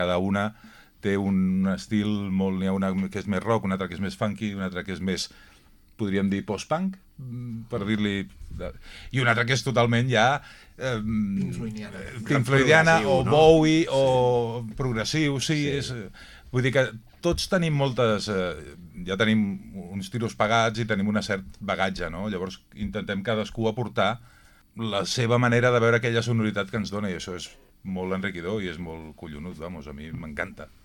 Cada una té un estil molt... N'hi ha una que és més rock, una altra que és més funky, una altra que és més, podríem dir, post-punk, per dir-li... I una altra que és totalment ja... Pink Floydiana o Bowie o progressiu, sí. Vull dir que tots tenim moltes... ja tenim uns tiros pagats i tenim un cert bagatge, no? Llavors intentem cadascú aportar la seva manera de veure aquella sonoritat que ens dona, i això és molt enriquidor i és molt collonut, vamos, a mi m'encanta.